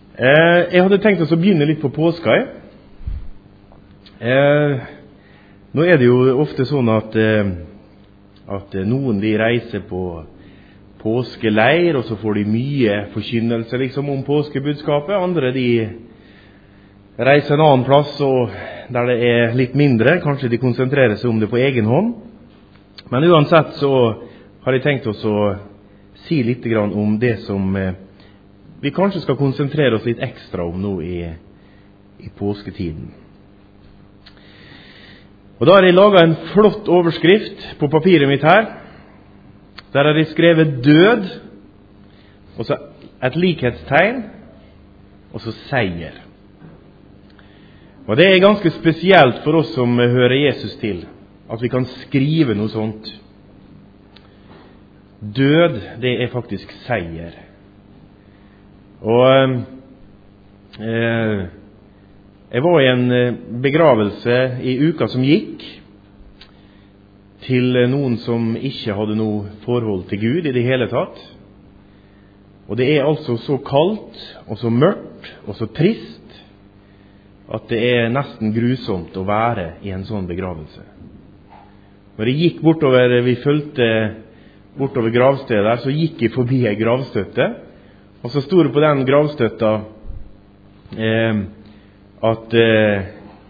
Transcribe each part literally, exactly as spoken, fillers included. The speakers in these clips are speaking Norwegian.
Eh, jeg hadde tenkt oss å begynne litt på påska. Eh, nå er det jo ofte sånn at, eh, at noen de reiser på påskeleir, og så får de mye forkynnelse liksom, om påskebudskapet. Andre de reiser en annen plass, og der det er litt mindre. Kanskje de konsentrerer seg om det på egen hånd. Men uansett så har jeg tenkt oss å si litt grann om det som eh, vi kanskje skal konsentrere oss litt ekstra om nå i, i påsketiden. Og da har jeg laget en flott overskrift på papiret mitt her. Der har jeg skrevet død, og så et likhetstegn, og så seier. Og det er ganske spesielt for oss som hører Jesus til, at vi kan skrive noe sånt. Død, det er faktisk seier. Og eh, jeg var i en begravelse i uka som gikk, til noen som ikke hadde noe forhold til Gud i det hele tatt. Og det er altså så kaldt, og så mørkt, og så trist, at det er nesten grusomt å være i en sånn begravelse. Når jeg gikk bortover, vi fulgte bortover gravstedet der, så gikk jeg forbi en gravstøtte, og så sto det på den gravstøtta eh, at eh,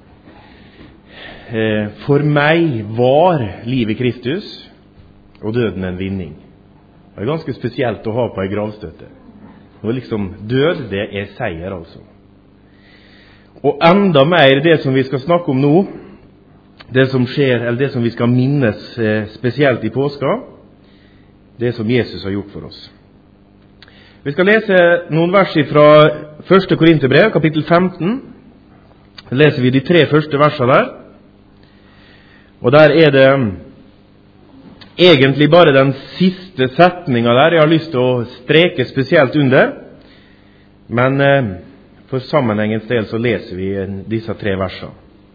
eh, for meg var livet Kristus og døden en vinning. Det er ganske spesielt å ha på en gravstøtte. Og liksom død, det er seier altså. Og enda mer det som vi skal snakke om nå, det som skjer, eller det som vi skal minnes eh, spesielt i påska, det som Jesus har gjort for oss. Vi skal lese noen vers fra første Korinterbrev, kapittel femten. Da leser vi de tre første versene der. Og der er det egentlig bare den siste setningen der jeg har lyst til å streke spesielt under. Men eh, for sammenhengens del så leser vi disse tre versene.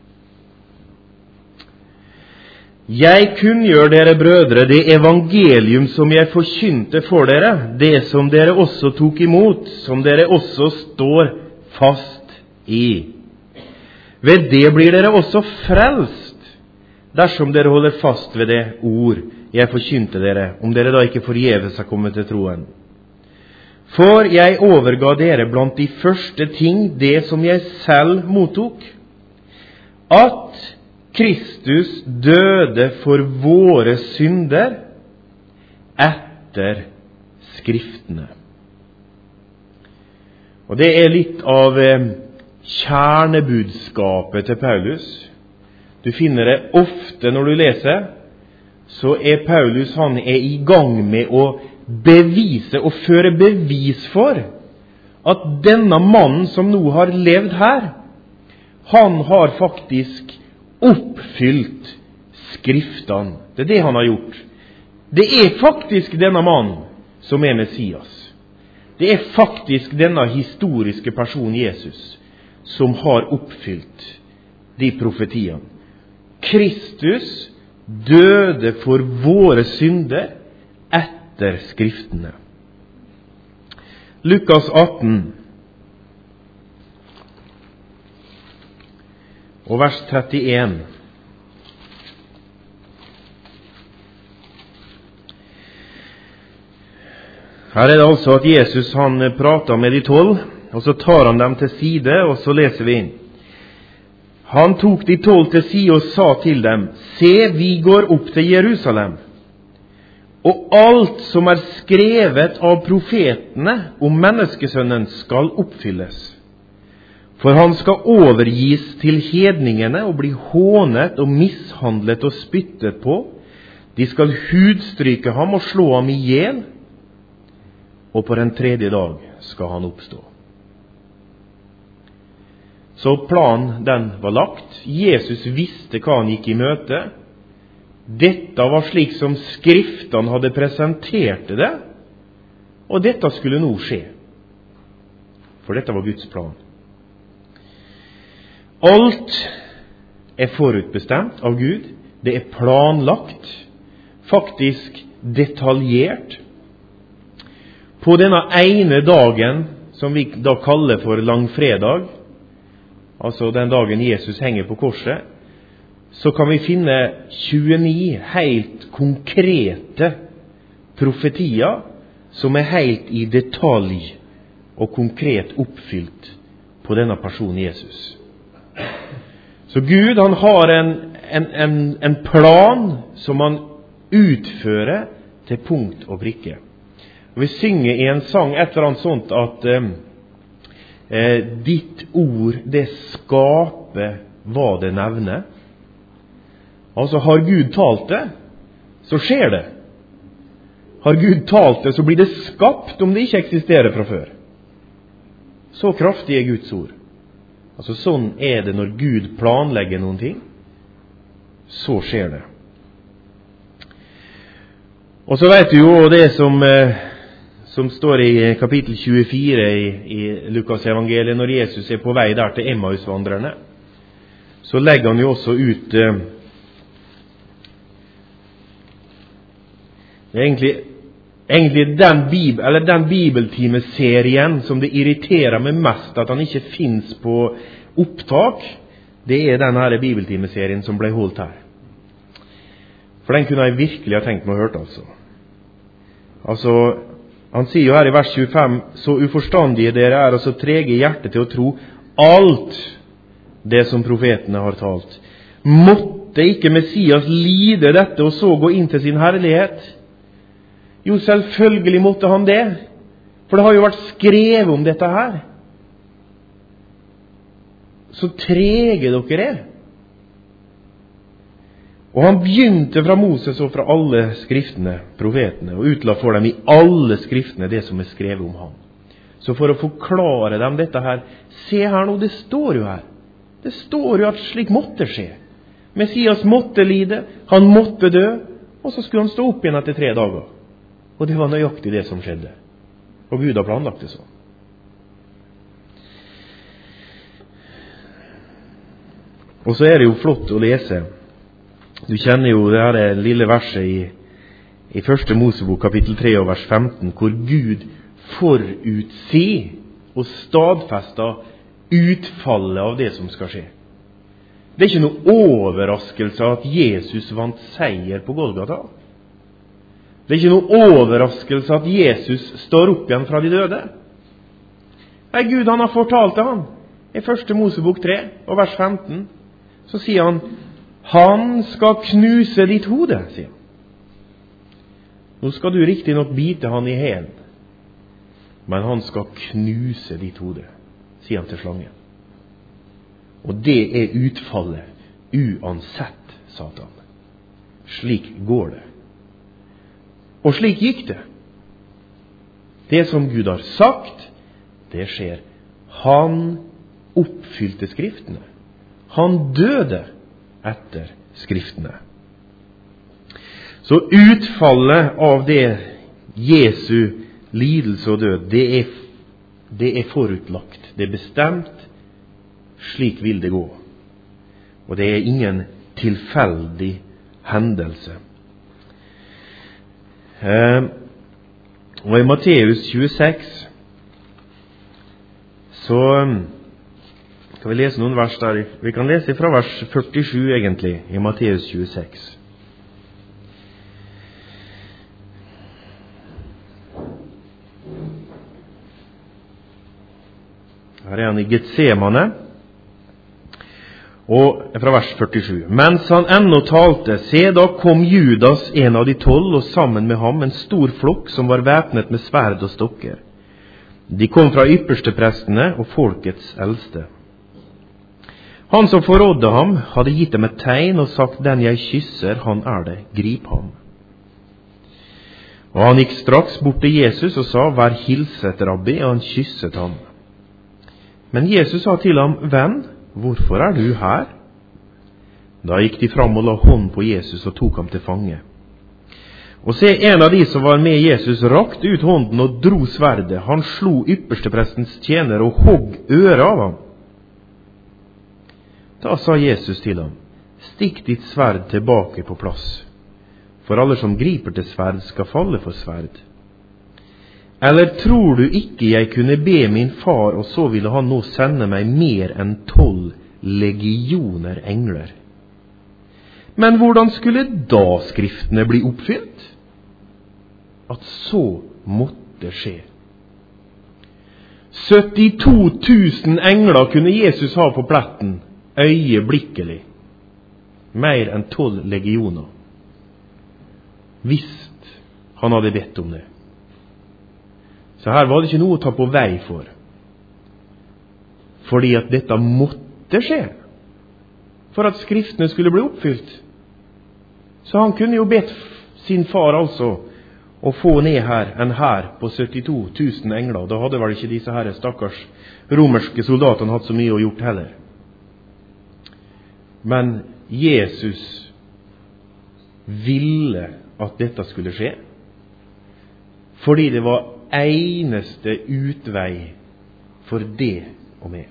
Jeg kunngjør dere brødre det evangelium som jeg forkynte for dere, det som dere også tok imot, som dere også står fast i. Ved det blir dere også frelst, dersom dere holder fast ved det ord jeg forkynte dere, om dere da ikke forgjeves har kommet til troen. For jeg overga dere blant de første ting det som jeg selv mottok, at Kristus døde for våre synder etter Skriftene. Og det er litt av kjernebudskapet til Paulus. Du finner det ofte når du leser, så er Paulus han er i gang med å bevise og føre bevis for at denne mannen som nå har levd her, han har faktisk oppfylt Skriftene. Det er det han har gjort. Det er faktisk denne mannen som er Messias. Det er faktisk denne historiske personen Jesus som har oppfylt de profetiene. Kristus døde for våre synder etter Skriftene. Lukas atten og vers trettien. Her er det altså at Jesus han prater med de tolv, og så tar han dem til side, og så leser vi inn. Han tok de tolv til side og sa til dem, se, vi går opp til Jerusalem, og alt som er skrevet av profetene om menneskesønnen skal oppfylles. For han skal overgis til hedningene og bli hånet og mishandlet og spyttet på. De skal hudstryke ham og slå ham i hjel, og på den tredje dag skal han oppstå. Så planen den var lagt. Jesus visste hva han gikk i møte. Dette var slik som Skriftene hadde presentert det, og dette skulle nå skje. For dette var Guds plan. Alt er forutbestemt av Gud. Det er planlagt, faktisk detaljert. På denne ene dagen som vi da kaller for langfredag, altså den dagen Jesus henger på korset, så kan vi finne tjueni helt konkrete profetier som er helt i detalj og konkret oppfylt på denne personen Jesus. Så Gud, han har en, en, en, en plan som han utfører til punkt og prikke. Og vi synger i en sang et eller annet sånt at eh, ditt ord, det skaper hva det nevner. Altså, har Gud talt det, så skjer det. Har Gud talt det, så blir det skapt om det ikke eksisterer fra før. Så kraftig er Guds ord. Altså, sånn er det når Gud planlegger noen ting. Så skjer det. Og så vet du jo det som, som står i kapittel tjuefire i, i Lukas evangeliet, når Jesus er på vei der til Emmausvandrerne, så legger han jo også ut eh, det er egentlig, egentlig den, bib, eller den bibeltimeserien som det irriterer meg mest at han ikke finnes på opptak. Det er den her bibeltimeserien som ble holdt her. For den kunne jeg virkelig ha tenkt meg å hørt, altså. Altså, han sier jo her i vers tjuefem, så uforstandige dere er, og så trege i hjertet til å tro alt det som profetene har talt. Måtte ikke Messias lide dette, og så gå inn til sin herlighet? Jo, selvfølgelig måtte han det, for det har jo vært skrevet om dette her. Så trege dere er. Og han begynte fra Moses og fra alle skriftene, profetene, og utla for dem i alle skriftene det som er skrevet om ham. Så for å forklare dem dette her, se her nå, det står jo her. Det står jo at slik måtte skje. Messias måtte lide, han måtte dø, og så skulle han stå opp igjen etter tre dager. Og det var nøyaktig det som skjedde. Og Gud har planlagt det sånn. Og så er det jo flott å lese. Du kjenner jo det her lille verset i, i første Mosebok kapittel tre og vers femten, hvor Gud forutser og stadfester utfallet av det som skal skje. Det er ikke noe overraskelse at Jesus vant seier på Golgata. Det er ikke noe overraskelse at Jesus står opp igjen fra de døde. Nei, Gud, han har fortalt det, han. I første Mosebok tre og vers femten, så sier han, han skal knuse ditt hode, sier han. Nå skal du riktig nok bite han i hælen, men han skal knuse ditt hode, sier han til slangen. Og det er utfallet uansett, Satan. Slik går det. Og slik gikk det. Det som Gud har sagt, det skjer. Han oppfylte skriftene. Han døde etter skriftene. Så utfallet av det Jesu lidelse og død, det er, det er forutlagt. Det er bestemt. Slik vil det gå. Og det er ingen tilfeldig hendelse. Uh, og i Matteus tjueseks så um, kan vi lese noen vers der. Vi kan lese fra vers førtisju egentlig i Matteus tjueseks. Her er han i Getsemane, og fra vers førtisju. Mens han ennå talte, se da kom Judas, en av de tolv, og sammen med ham en stor flokk som var væpnet med sverd og stokker. De kom fra ypperste prestene og folkets eldste. Han som forrådde ham hadde gitt dem et tegn og sagt, den jeg kysser, han er det, grip ham. Og han gikk straks bort til Jesus og sa, vær hilset, rabbi, og han kysset ham. Men Jesus sa til ham, venn, hvorfor er du her? Da gikk de fram og la hånd på Jesus og tok ham til fange. Og se, en av de som var med Jesus rakte ut hånden og dro sverdet. Han slo yppersteprestens tjener og hogg øret av ham. Da sa Jesus til ham, stikk ditt sverd tilbake på plass, for alle som griper til sverd skal falle for sverd. Eller tror du ikke jeg kunne be min far, og så ville han nå sende meg mer enn tolv legioner engler? Men hvordan skulle da skriftene bli oppfylt? At så måtte skje. syttito tusen engler kunne Jesus ha på pletten, øyeblikkelig. Mer enn tolv legioner. Hvis han hadde bedt om det. Så her var det ikke noe å ta på vei for. Fordi at dette måtte skje. For at skriftene skulle bli oppfylt. Så han kunne jo bedt sin far altså å få ned her en hær på syttito tusen engler. Da hadde vel ikke disse her stakkars romerske soldatene hatt så mye å gjort heller. Men Jesus ville at dette skulle skje, fordi det var eneste utvei for det og meg.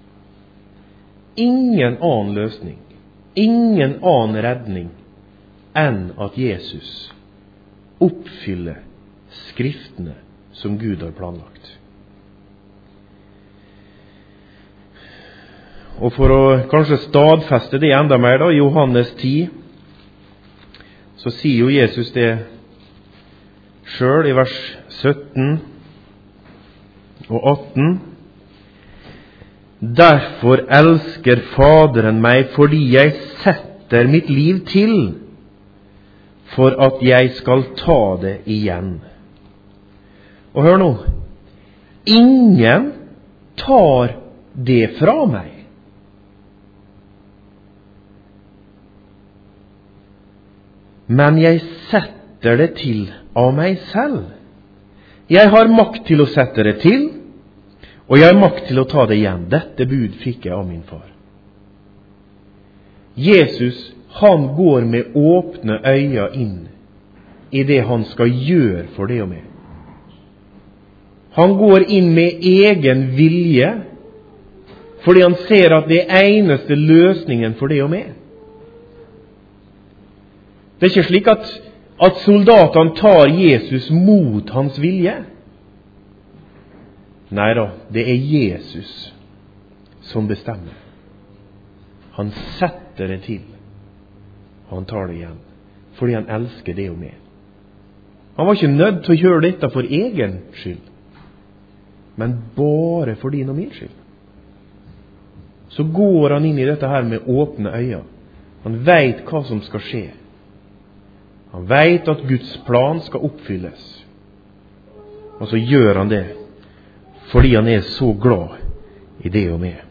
Ingen annen løsning, ingen annen redning enn at Jesus oppfyller skriftene som Gud har planlagt. Og for å kanskje stadfeste det enda mer da, i Johannes ti, så sier jo Jesus det selv i vers sytten og atten. Derfor elsker Faderen meg, fordi jeg setter mitt liv til, for at jeg skal ta det igjen. Og hør nå, ingen tar det fra meg. Men jeg setter det til av meg selv. Jeg har makt til å sette det til, og jeg har makt til å ta det igjen. Dette bud fikk jeg av min far. Jesus, han går med åpne øyne inn i det han skal gjøre for det og meg. Han går inn med egen vilje, fordi han ser at det er eneste løsningen for det og meg. Det er ikke slik at, at soldatene tar Jesus mot hans vilje. Nei da, det er Jesus som bestemmer. Han setter det til, og han tar det igjen, fordi han elsker det og meg. Han var ikke nødt til å gjøre dette for egen skyld, men bare for din og min skyld. Så går han inn i dette her med åpne øyne. Han vet hva som skal skje. Han vet at Guds plan skal oppfylles. Og så gjør han det fordi han er så glad i det og meg.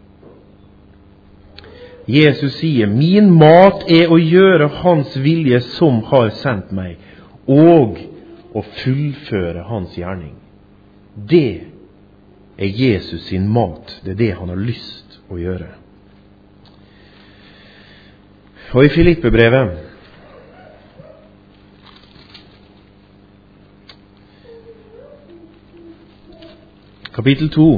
Jesus sier, min mat er å gjøre hans vilje som har sendt meg, og å fullføre hans gjerning. Det er Jesus sin mat. Det er det han har lyst å gjøre. Og i Filippebrevet kapittel to,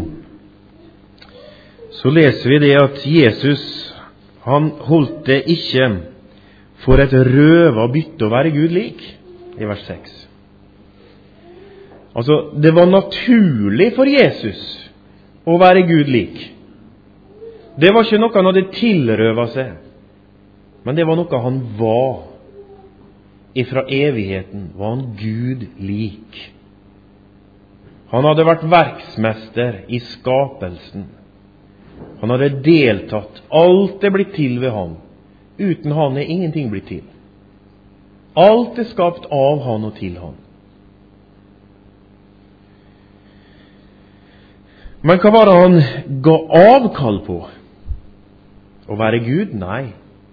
så leser vi det at Jesus, han holdt det ikke for et røva bytte å være Gud lik, i vers seks. Altså, det var naturlig for Jesus å være Gud lik. Det var ikke noe han hadde tilrøvet seg, men det var noe han var. Ifra evigheten var han Gud lik. Han hadde vært verksmester i skapelsen. Han hadde deltatt. Alt er blitt til ved han. Uten han er ingenting blitt til. Alt er skapt av han og til han. Men hva var det han ga avkall på? Å være Gud? Nei.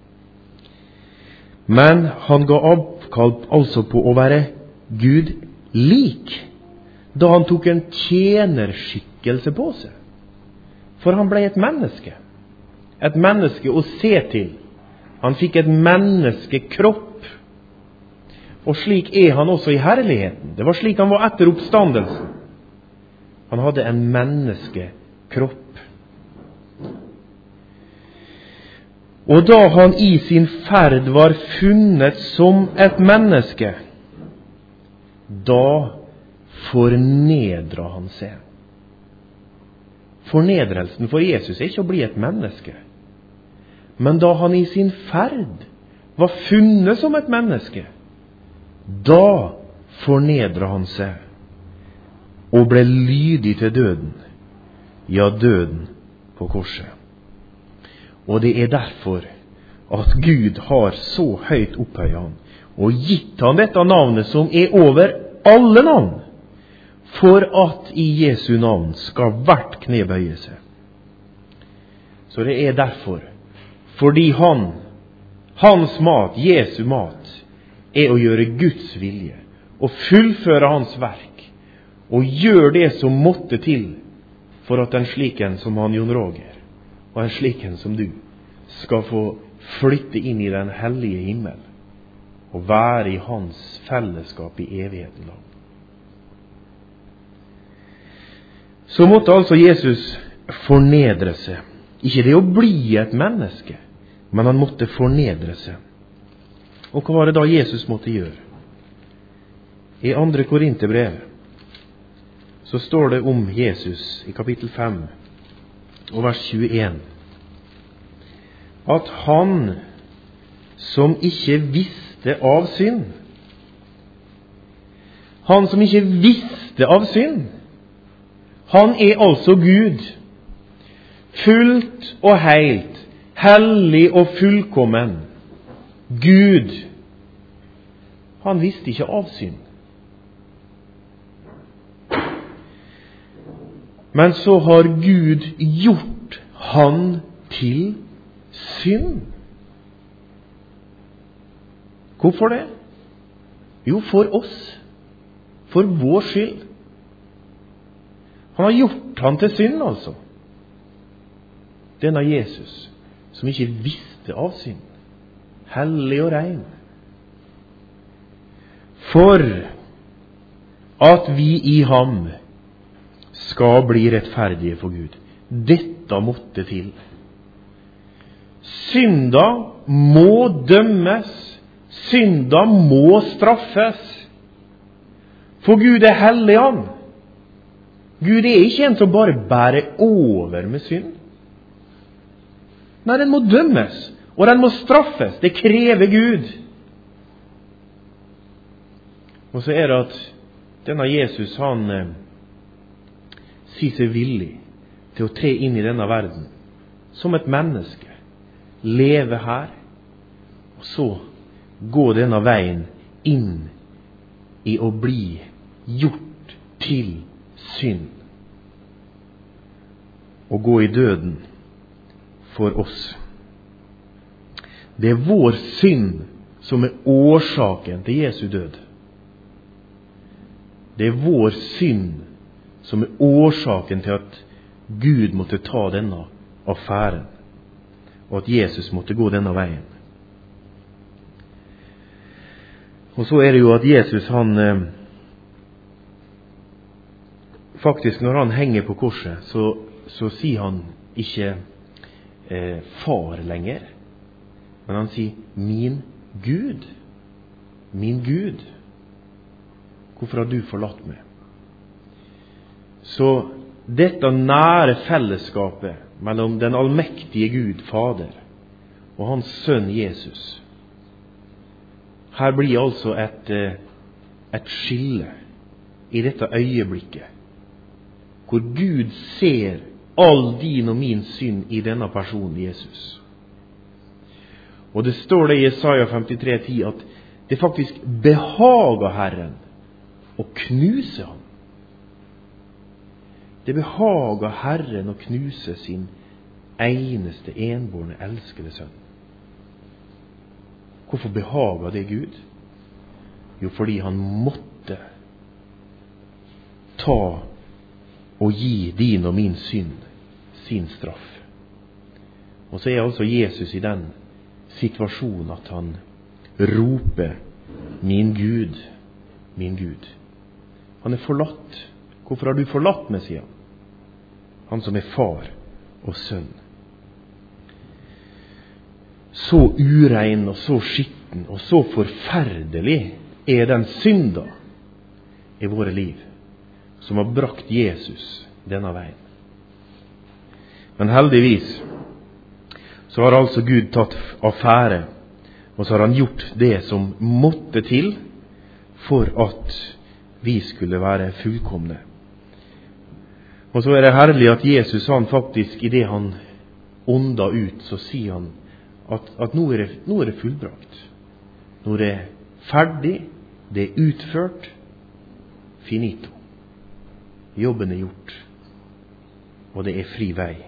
Men han ga avkall altså på å være Gud lik, da han tok en tjenerskikkelse på seg. For han ble et menneske. Et menneske å se til. Han fikk et menneskekropp. Og slik er han også i herligheten. Det var slik han var etter oppstandelsen. Han hadde en menneskekropp. Og da han i sin ferd var funnet som et menneske, da fornedret han seg. Fornedrelsen for Jesus er ikke å bli et menneske. Men da han i sin ferd var funnet som et menneske, da fornedret han seg og ble lydig til døden, ja, døden på korset. Og det er derfor at Gud har så høyt opphøyet han og gitt han dette navnet som er over alle navn, for at i Jesu navn skal hvert kne bøye seg. Så det er derfor, fordi han, hans mat, Jesu mat, er å gjøre Guds vilje, og fullføre hans verk, og gjøre det som måtte til, for at en sliken som han Jon Roger, og en sliken som du, skal få flytte inn i den hellige himmel, og være i hans fellesskap i evigheten lang. Så måtte altså Jesus fornedre seg. Ikke det å bli et menneske, men han måtte fornedre seg. Og hva var det da Jesus måtte gjøre? I andre Korinterbrev så står det om Jesus i kapittel fem og vers tjueen, at han som ikke visste av synd, han som ikke visste av synd, han er altså Gud, fullt og heilt, hellig og fullkommen. Gud, han visste ikke av synd. Men så har Gud gjort han til synd. Hvorfor det? Jo, for oss. For vår skyld. Han har gjort han til synd, altså. Denne Jesus, som ikke visste av synd. Hellig og rein. For at vi i ham skal bli rettferdige for Gud. Dette måtte til. Synda må dømmes. Synda må straffes. For Gud er hellig han. Gud er ikke en som bare bærer over med synd. Nei, den må dømmes, og den må straffes. Det krever Gud. Og så er det at denne Jesus, han eh, sier seg villig til å tre inn i denne verden som et menneske. Leve her, og så gå denne veien inn i å bli gjort til synd og gå i døden for oss. Det er vår synd som er årsaken til Jesu død. Det er vår synd som er årsaken til at Gud måtte ta denne affæren, og at Jesus måtte gå denne veien. Og så er det jo at Jesus, han eh, faktisk når han henger på korset, så, så sier han ikke eh, far lenger, men han sier min Gud, min Gud, hvorfor har du forlatt meg? Så dette nære fellesskapet mellom den allmektige Gud, Fader, og hans sønn Jesus, her blir altså et, et skille i dette øyeblikket, hvor Gud ser all din og min synd i denne personen Jesus. Og det står det i Jesaja femtitre ti at det faktisk behager Herren å knuse ham. Det behager Herren å knuse sin eneste enbårne elskede sønn. Hvorfor behager det Gud? Jo, fordi han måtte ta og gi din og min synd sin straff. Og så er altså Jesus i den situasjonen at han roper min Gud, min Gud. Han er forlatt. Hvorfor har du forlatt meg, sier han. Han som er far og sønn. Så urein og så skitten og så forferdelig er den synda i våre liv, som har brakt Jesus denne veien. Men heldigvis så har altså Gud tatt affære, og så har han gjort det som måtte til for at vi skulle være fullkomne. Og så er det herlig at Jesus, han faktisk, i det han ånda ut, så sier han at, at nå, er det, nå er det fullbrakt. Nå er det ferdig, det er utført, finito. Jobben er gjort, og det er fri vei.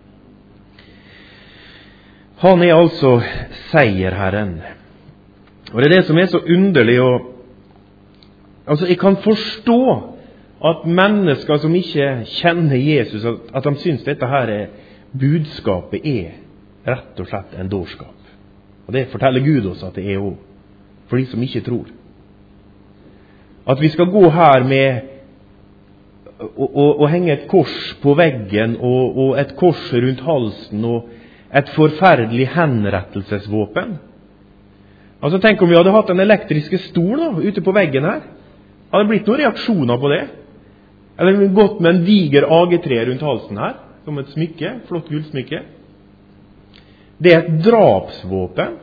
Han er altså seierherren. Og det er det som er så underlig. Og, altså, jeg kan forstå at mennesker som ikke kjenner Jesus, at, at de synes dette her er, budskapet er rett og slett en dårskap. Og det forteller Gud oss at det er også, for de som ikke tror. At vi skal gå her med å, å, å henge et kors på veggen, og, og et kors rundt halsen, og et forferdelig henrettelsesvåpen. Altså, tenk om vi hadde hatt en elektriske stol da, ute på veggen her. Hadde det blitt noen reaksjoner på det? Eller gått med en diger A G tre rundt halsen her, som et smykke, flott gullsmykke. Det er et drapsvåpen.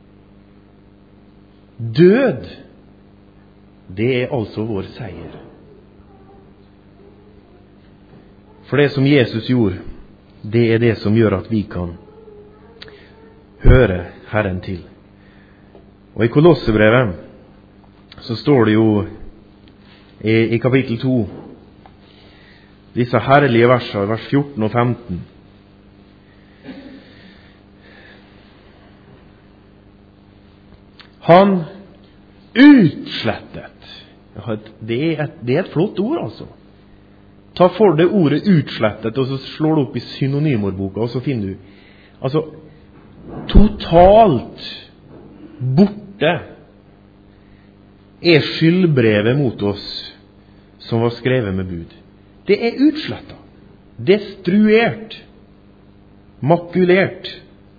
Død, det er altså vår seier. For det som Jesus gjorde, det er det som gjør at vi kan høre Herren til. Og i Kolossebrevet så står det jo i, i kapittel to disse herlige versene, vers fjorten og femten. Han utslettet. Det er et, det er et flott ord, altså. Ta for deg ordet utslettet, og så slår du opp i synonymordboka, og så finner du altså totalt borte er skyldbrevet mot oss som var skrevet med bud. Det er utslettet, destruert, makulert.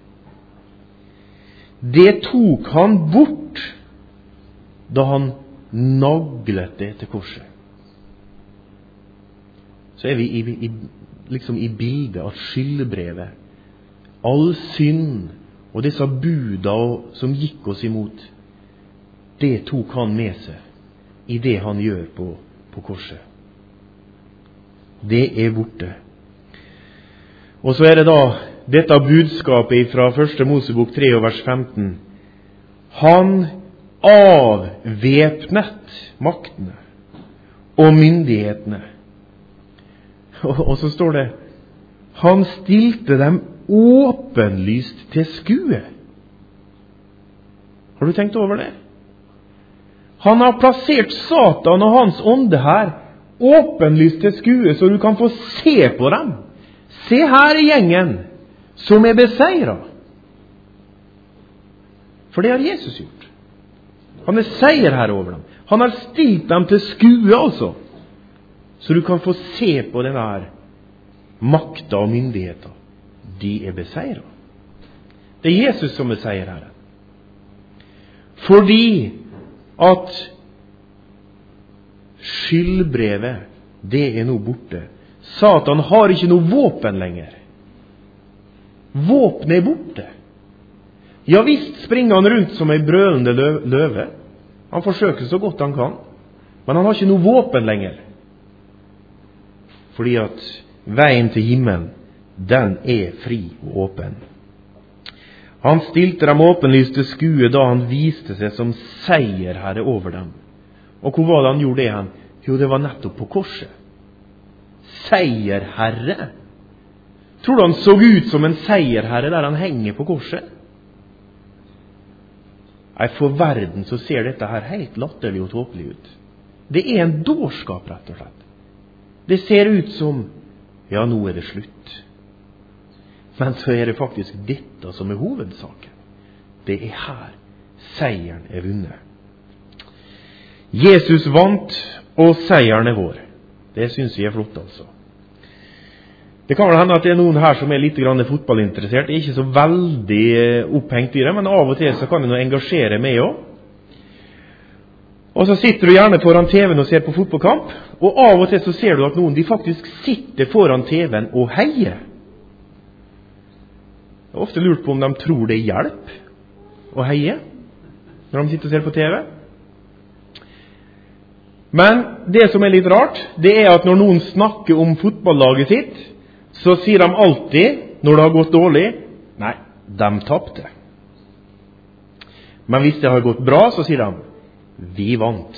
Det tok han bort da han naglet det til korset. Så er vi i, i, liksom i bildet at skyldbrevet, all synd og disse buda som gikk oss imot, det tok han med seg i det han gjør på, på korset. Det er borte. Og så er det da dette budskapet fra første Mosebok tre og vers femten. Han avvæpnet maktene og myndighetene. Og, og så står det, han stilte dem åpenlyst til skue. Har du tenkt over det? Han har plassert Satan og hans ånde her åpenlyst til skue, så du kan få se på dem. Se her i gjengen som er beseiret. For det har Jesus gjort. Han er seier her over dem. Han har stilt dem til skue altså, så du kan få se på denne her makta og myndigheter. De er beseiret. Det er Jesus som er seierherren. Fordi at skyldbrevet, det er nå borte. Satan har ikke noe våpen lenger. Våpenet er borte. Ja visst springer han rundt som en brølende løve. Han forsøker så godt han kan. Men han har ikke noe våpen lenger. Fordi at veien til himmelen, den er fri og åpen. Han stilte dem åpenlyst til skue da han viste seg som seierherre over dem. Og hvor var det han gjorde det han? Jo, det var nettopp på korset. Seierherre. Tror du han så ut som en seierherre der han henger på korset? Nei, for verden så ser dette her helt latterlig og tåpelig ut. Det er en dårskap, rett og slett. Det ser ut som, ja, nå er det slutt. Men så er det faktisk dette som er hovedsaken. Det er her seieren er vunnet. Jesus vant, og seieren er vår. Det synes vi er flott, altså. Det kan vel hende at det er noen her som er litt grann fotballinteressert. Jeg er ikke så veldig opphengt i det, men av og til så kan jeg nå engasjere meg også. Og så sitter du gjerne foran T V-en og ser på fotballkamp, og av og til så ser du at noen de faktisk sitter foran T V-en og heier. Jeg har ofte lurt på om de tror det hjelper å heie når de sitter og ser på T V. Men det som er litt rart, det er at når noen snakker om fotballaget sitt, så sier de alltid, når det har gått dårlig, nei, de tappte. Men hvis det har gått bra, så sier de, vi vant.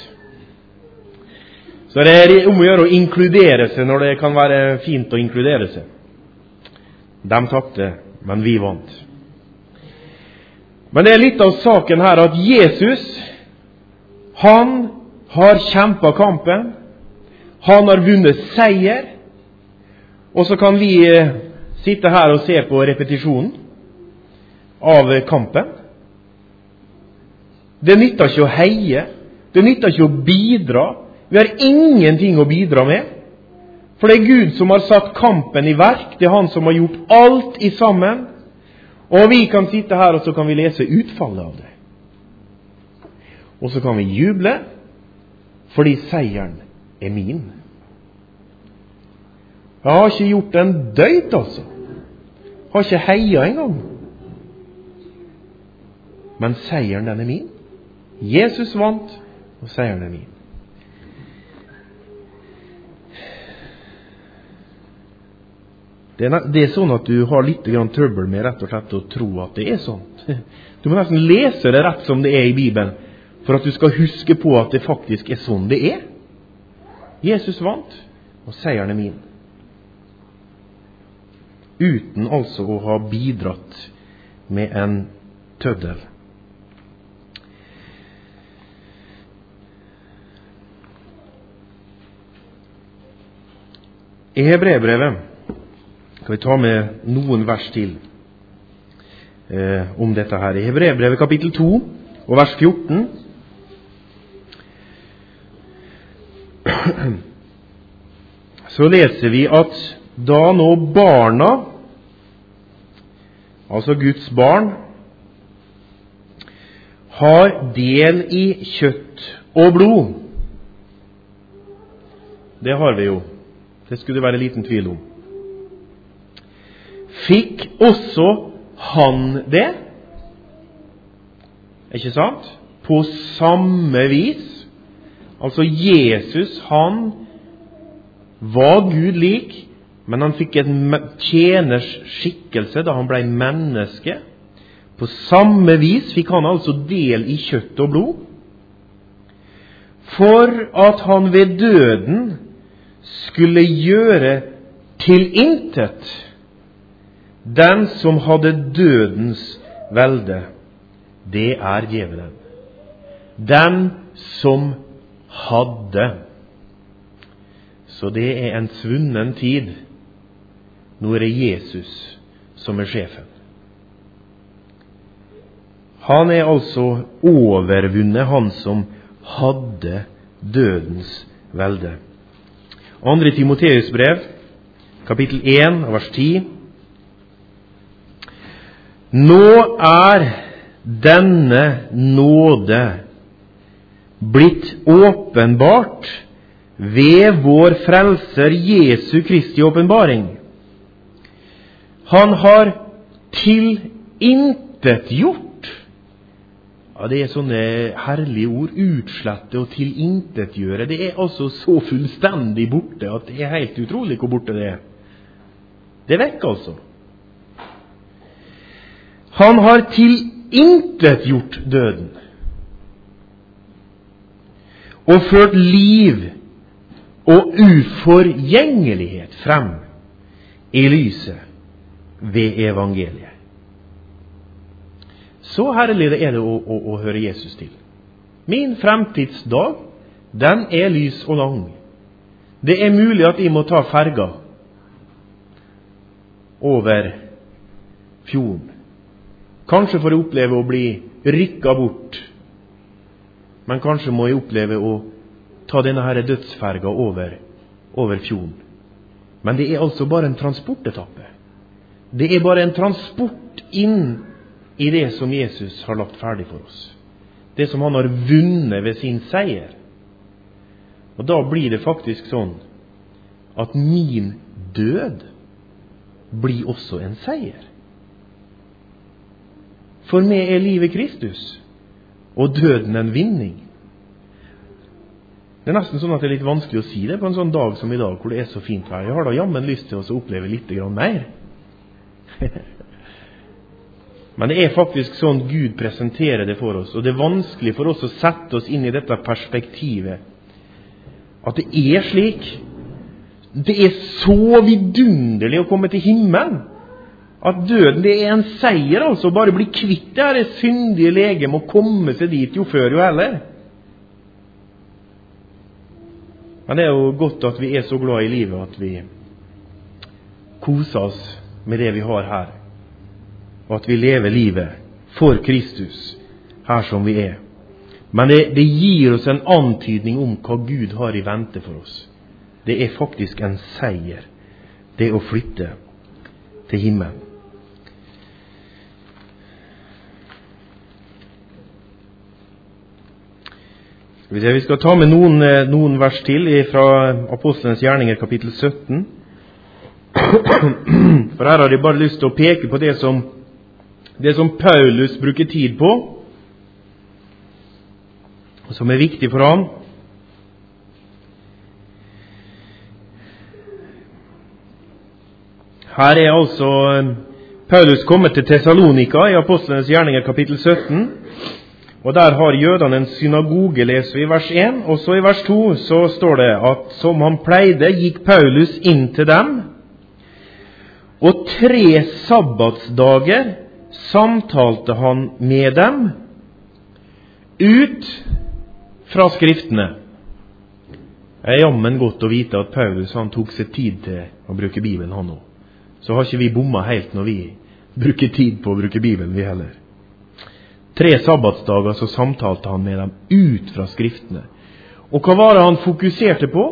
Så det er om å gjøre å inkludere seg når det kan være fint å inkludere seg. De tappte, men vi vant. Men det er litt av saken her at Jesus, han har kjempet kampen, han har vunnet seier, og så kan vi sitte her og se på repetisjonen av kampen. Det nytter ikke å heie, det nytter ikke å bidra, vi har ingenting å bidra med, for det er Gud som har satt kampen i verk, det er han som har gjort alt i sammen, og vi kan sitte her og så kan vi lese utfallet av det. Og så kan vi juble, fordi seieren er min. Jeg har ikke gjort en døyt, altså. Jeg har ikke heia engang. Men seieren, den er min. Jesus vant, og seieren er min. Det er, det er sånn at du har litt grann trøbbel med rett og slett å tro at det er sånn. Du må nesten lese det rett som det er i Bibelen, for at du skal huske på at det faktisk er sånn det er. Jesus vant, og seieren er min. Uten altså å ha bidratt med en tøddel. I Hebreerbrevet kan vi ta med noen vers til eh, om dette her. I Hebreerbrevet kapittel to og vers fjorten så leser vi at da nå barna, altså Guds barn, har del i kjøtt og blod. Det har vi jo. Det skulle det være liten tvil om. Fikk også han det? Ikke sant? På samme vis. Altså Jesus, han var Gud lik, men han fikk en tjeners skikkelse da han ble menneske. På samme vis fikk han altså del i kjøtt og blod, for at han ved døden skulle gjøre til intet den som hadde dødens velde. Det er djevelen. Den som hadde. Så det er en svunnen tid. Nå er det Jesus som er sjefen. Han er altså overvunnet, han som hadde dødens velde. Andre Timoteus brev, kapittel en, vers ti. Nå er denne nåde blitt åpenbart ved vår frelser Jesu Kristi åpenbaring. Han har tilintetgjort. Ja, det er sånne herlige ord, utslette og tilintetgjøre. Det er altså så fullstendig borte at det er helt utrolig hvor borte det er. Det er vekk altså. Han har tilintetgjort døden og ført liv og uforgjengelighet frem i lyset ved evangeliet. Så herlig det er det å, å, å høre Jesus til. Min fremtidsdag, den er lys og lang. Det er mulig at jeg må ta ferga over fjorden. Kanskje for å oppleve å bli rykket bort. Men kanskje må jeg oppleve å ta denne her dødsferga over, over fjorden. Men det er altså bare en transportetappe. Det er bare en transport inn i det som Jesus har lagt ferdig for oss. det som han har vunnet ved sin seier. Og da blir det faktisk sånn at min død blir også en seier. For meg er livet Kristus, og døden en vinning. Det er nesten sånn at det er litt vanskelig å si det på en sånn dag som i dag, hvor det er så fint vær. Jeg har da jammen lyst til å oppleve litt grann mer. Men det er faktisk sånn Gud presenterer det for oss, og det er vanskelig for oss å sette oss inn i dette perspektivet. At det er slik. Det er så vidunderlig å komme til himmelen, at døden det er en seier, altså. Bare bli kvitt det her syndige lege må komme seg dit jo før jo heller. Men det er jo godt at vi er så glad i livet at vi koser oss med det vi har her, og at vi lever livet for Kristus her som vi er. Men det, det gir oss en antydning om hva Gud har i vente for oss. Det er faktisk en seier, det å flytte til himmelen. Skal vi se, vi skal ta med noen, noen vers til fra Apostlenes gjerninger kapittel sytten. For her har jeg bare lyst til å peke på det som, det som Paulus bruker tid på, og som er viktig for ham. Her er altså Paulus kommet til Thessalonika i Apostlenes gjerninger kapittel sytten, og der har jødene en synagoge, leser vi i vers én, og så i vers to så står det at som han pleide gikk Paulus inn til dem, og tre sabbatsdager samtalte han med dem ut fra skriftene. Det er jammen godt å vite at Paulus han tok seg tid til å bruke Bibelen han også. Så har ikke vi bommet helt når vi bruker tid på å bruke Bibelen vi heller. Tre sabbatsdager så samtalte han med dem ut fra skriftene. Og hva var det han fokuserte på?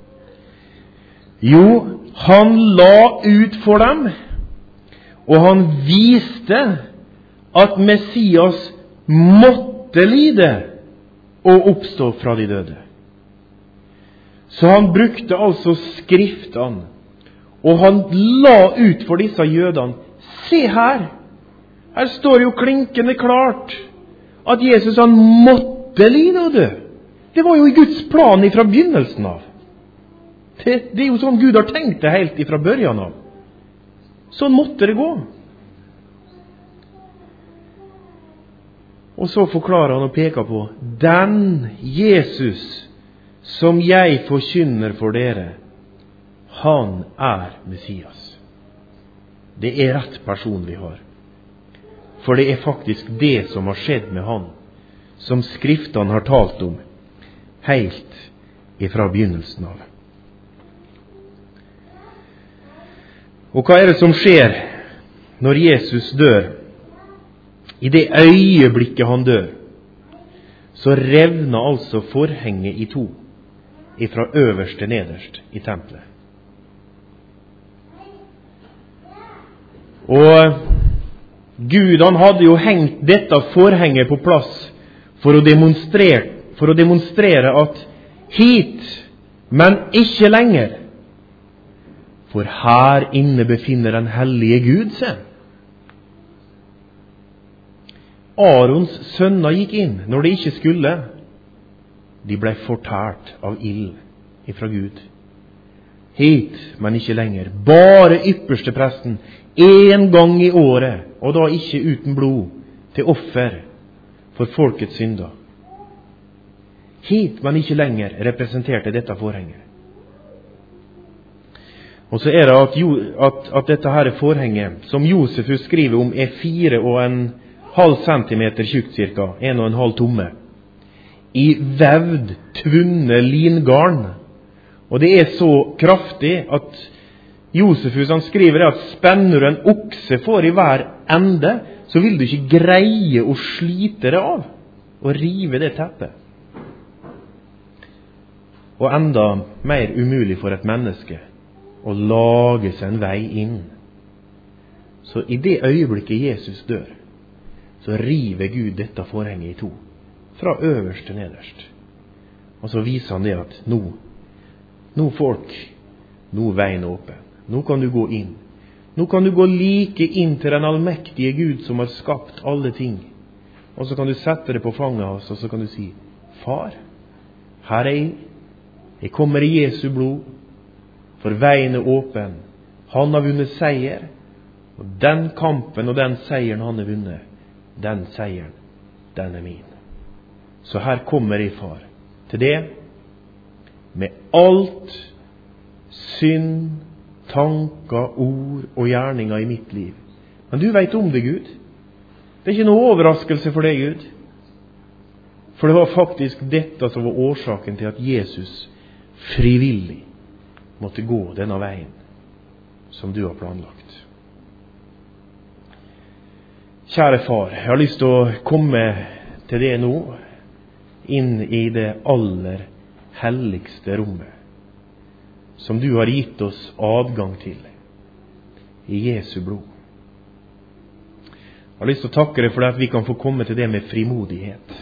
Jo, han la ut for dem, og han viste at Messias måtte lide og oppstå fra de døde. Så han brukte altså skriftene, og han la ut for disse jødene. Se her! Her står jo klinkende klart at Jesus han måtte lide og dø. Det var jo i Guds plan fra begynnelsen av. Det, det er jo sånn Gud har tenkt det helt fra børjan av. Sånn måtte det gå. Og så forklarer han og peker på den Jesus som jeg forkynner for dere, han er Messias. Det er rett person vi har. For det er faktisk det som har skjedd med han, som skriftene har talt om, helt ifra begynnelsen av. Og hva er det som skjer når Jesus dør? I det øyeblikket han dør, så revner altså forhenget i to, ifra øverst til nederst i tempelet. Og Gud han hadde jo hengt dette forhenget på plass for å demonstrere, for å demonstrere at hit, men ikke lenger. For her inne befinner den hellige Gud seg. Arons sønner gikk inn når de ikke skulle. De ble fortært av ild ifra Gud. Hit, men ikke lenger. Bare ypperste presten en gang i året, og da ikke uten blod, til offer for folkets synder. Hit, men ikke lenger, representerte dette forhenget. Og så er det at, jo, at, at dette her forhenget, som Josefus skriver om, er fire og en halv centimeter tjukt cirka, en og en halv tomme, i vevd, tvunne lingarn. Og det er så kraftig at Josefus han skriver at spenner du en okse for i hver ende, så vil du ikke greie å slite det av og rive det teppet. Og enda mer umulig for et menneske å lage seg en vei inn. Så i det øyeblikket Jesus dør, så river Gud dette forhenget i to. fra øverst til nederst. Og så viser han det at nå, nå folk, nå er veien åpen. Nå kan du gå inn. Nå kan du gå like inn til den allmektige Gud som har skapt alle ting. Og så kan du sette det på fanget hans, og så kan du si, Far, her er jeg. Jeg kommer i Jesu blod, for veien er åpen. Han har vunnet seier, og den kampen og den seieren han har vunnet, den seieren, den er min. Så her kommer jeg, Far, til det, med alt synd, tanker, ord og gjerninger i mitt liv. Men du vet om det, Gud. Det er ikke noe overraskelse for deg, Gud. For det var faktisk dette som var årsaken til at Jesus frivillig måtte gå denne veien som du har planlagt. Kjære far, jeg har lyst til å komme til det nå, inn i det aller helligste rommet, som du har gitt oss adgang til, i Jesu blod. Jeg har lyst til å takke deg for at vi kan få komme til det med frimodighet.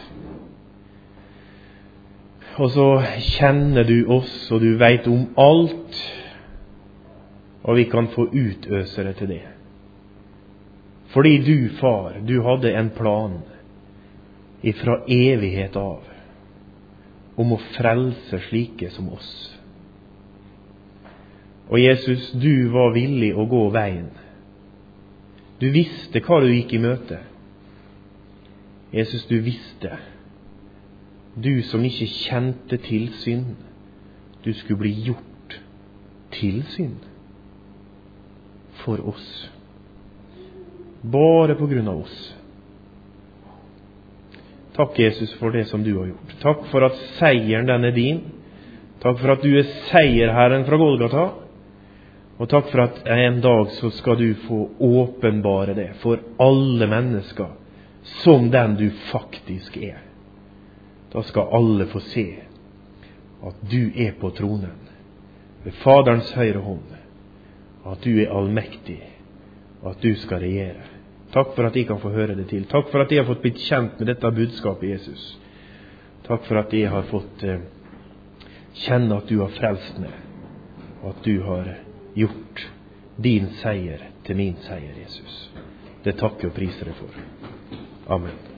Og så kjenner du oss, og du vet om alt, og vi kan få utøse det til det. Fordi du, far, du hadde en plan ifra evighet av om å frelse slike som oss. Og Jesus, du var villig å gå veien. Du visste hva du gikk i møte. Jesus, du visste. Du som ikke kjente til synd, du skulle bli gjort til synd for oss. Bare på grunn av oss. Takk, Jesus, for det som du har gjort. Takk for at seieren den er din. Takk for at du er seierherren fra Golgata. Og takk for at en dag så skal du få åpenbare det for alle mennesker som den du faktisk er. Da skal alle få se at du er på tronen ved Faderens høyre hånd, at du er allmektig, og at du skal regjere. Takk for at jeg kan få høre det til. Takk for at jeg har fått blitt kjent med dette budskapet, Jesus. Takk for at jeg har fått eh, kjenne at du har frelst meg, og at du har gjort din seier til min seier, Jesus. Det takker og priser deg for. Amen.